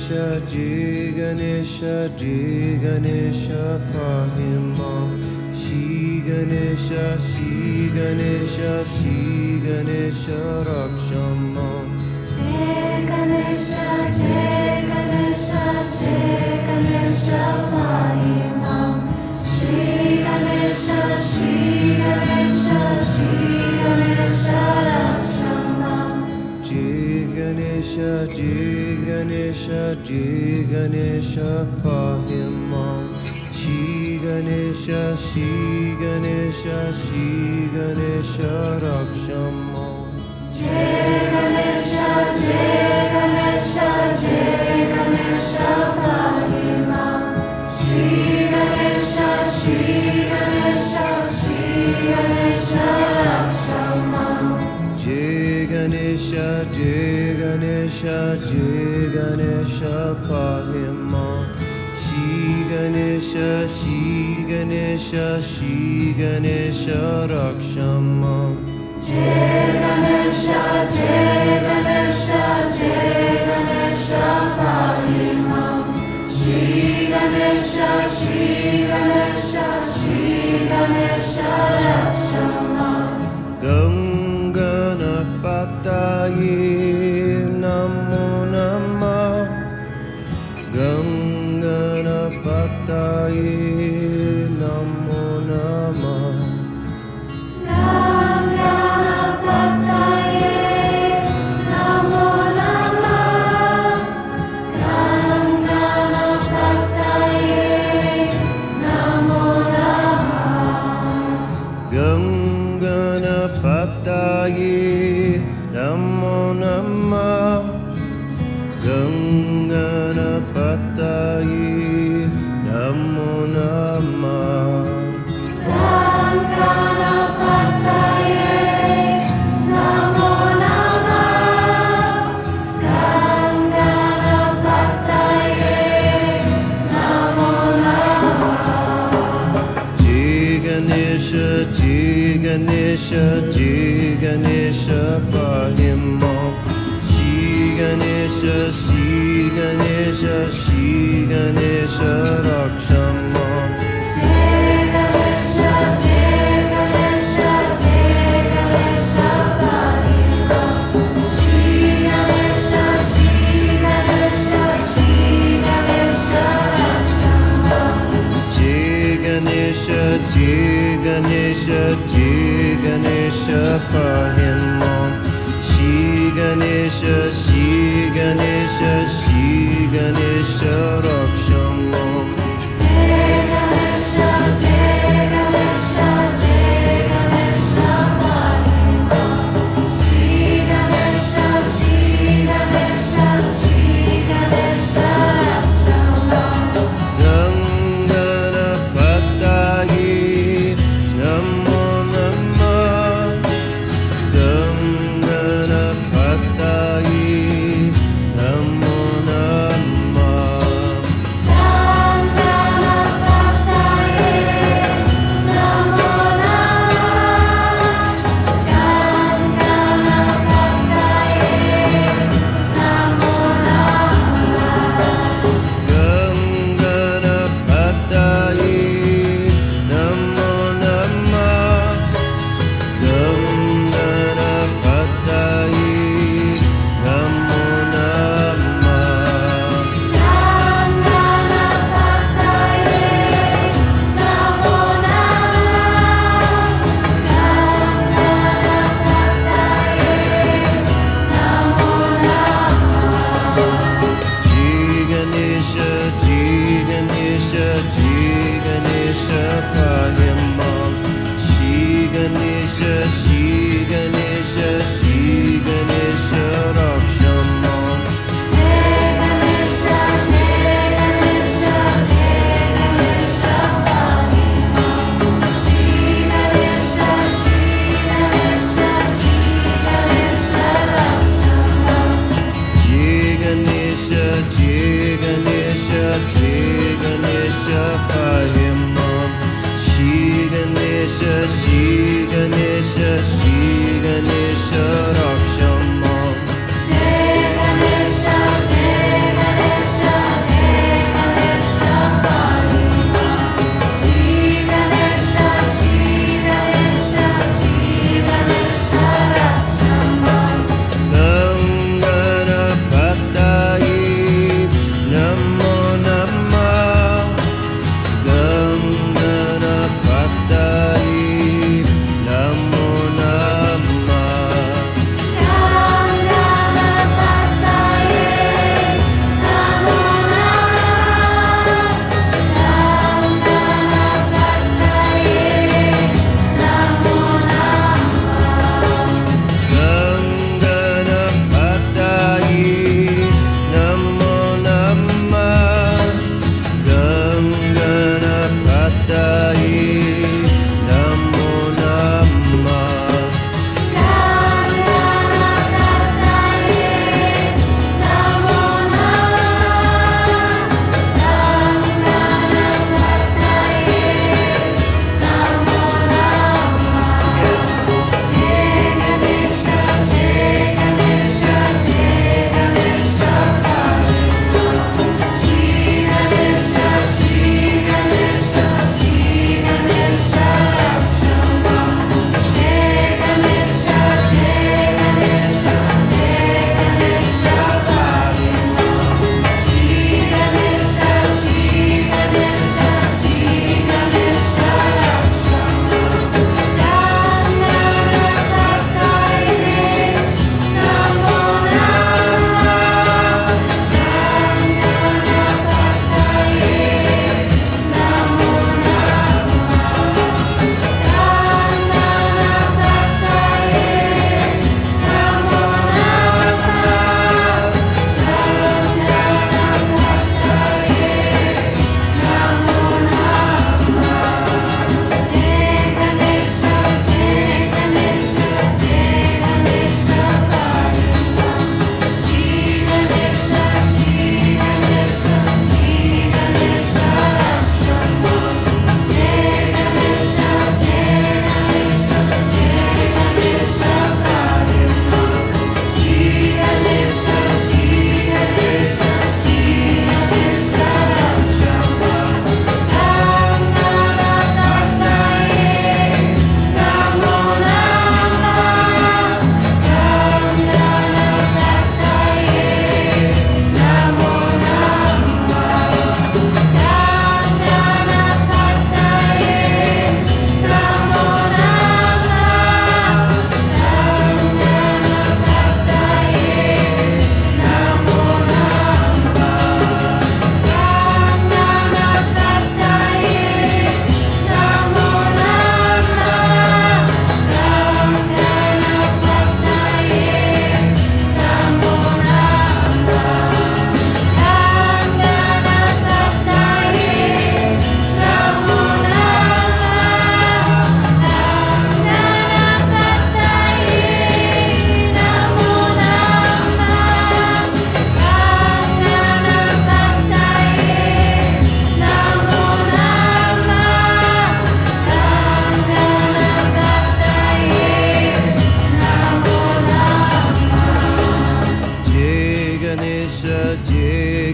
Ganesha, Pahima. Shri Ganesha, Shri Ganesha, Shri Ganesha, Rakshama. Jai Ganesha, Jai Ganesha, Jai Ganesha, Pahimam. Shri Ganesha, Shri Ganesha, Shri Ganesha, Rakshama. Jai Ganesha, Jai Ganesha, Jai Ganesha, Pahimam. Shri Ganesha, Shri Ganesha, Shri Ganesha, Rakshama. Jai Ganesha, Jai Ganesha, Jai Ganesha, Pahimam. Shri Ganesha, Shri Ganesha, Shri Ganesha, Rakshama. Jai Ganesha, Jai Ganesha, Jai Ganesha, Pahimam. Shri Ganesha, Shri Ganesha, Shri Ganesha, Rakshama. Jai Ganesha, Jai Ganesha, Jai Ganesha, Pahimam. Shri Ganesha, Shri Ganesha, Shri Ganesha, Rakshama. Ganganapataye Namo Namah. Ganganapataye Namo Namah. Ganganapataye Namo Namah. Ganganapataye Namo Namah. Ganganapataye Namo Namah. Ganganapataye Namo Namah. Ganganapataye Namo Namah. Ganganapataye Namo Namah. Jai Ganesha, Jai Ganesha, Jai Ganesha, Pahimam. Shri Ganesha, Shri Ganesha, Shri Ganesha, Rakshama. Jai Ganesha, Jai Ganesha, Jai Ganesha, Pahimam. Shri Ganesha, Shri Ganesha, Shri Ganesha, Rakshama. Jai Ganesha, Jai Ganesha, Jai Ganesha, Pahimam. Shri Ganesha, Shri Ganesha, Shri Ganesha, Rakshama. Jai Ganesha, Jai Ganesha, Jai Ganesha, Pahimam. Shri Ganesha, Shri Ganesha, Shri Ganesha, Rakshama. Ganganapataye Namo Namah. Ganganapataye Namo Namah. Ganganapataye Namo Namah. Ganganapataye Namo Namah. Ganganapataye Namo Namah. Ganganapataye Namo Namah. Jai Ganesha, Jai Ganesha, Jai Ganesha, Pahimam. Shri Ganesha, Shri Ganesha, Shri Ganesha, Rakshama. Jai Ganesha, Jai Ganesha, Jai Ganesha, Pahimam. Shri Ganesha, Shri Ganesha, Shri Ganesha, Rakshama. Jai Ganesha, Jai Ganesha, Jai Ganesha, Pahimam.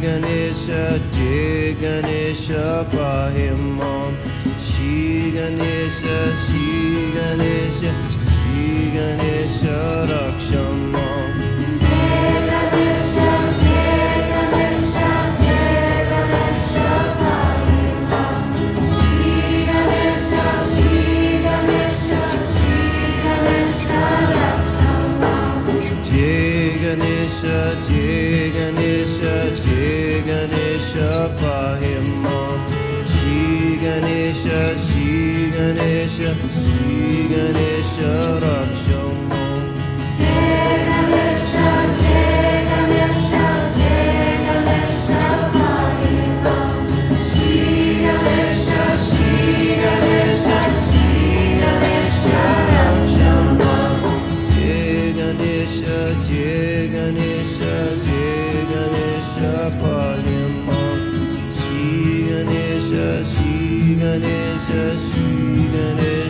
Ganesha, Jai Ganesha, pahi mam. Shri Ganesha, Shri Ganesha, Shri Ganesha, raksha mam. Jai Ganesha, Jai Ganesha, Jai Ganesha, pahi mam. Shri Ganesha, Shri Ganesha, Shri Ganesha, raksha mam. Jai Ganesha, Jai Ganesha, Jai Ganesha, pahi mam. Shri Ganesha, Shri Ganesha, Shri Ganesha, raksha mam. Jai Ganesha, Jai Ganesha, Jai Ganesha, pahi mam. Shri Ganesha, Shri Ganesha, Shri Ganesha, raksha mam. Jai Ganesha, Jai Ganesha, Jai Ganesha, pahi mam. Shri Ganesha, Shri Ganesha, Shri Ganesha.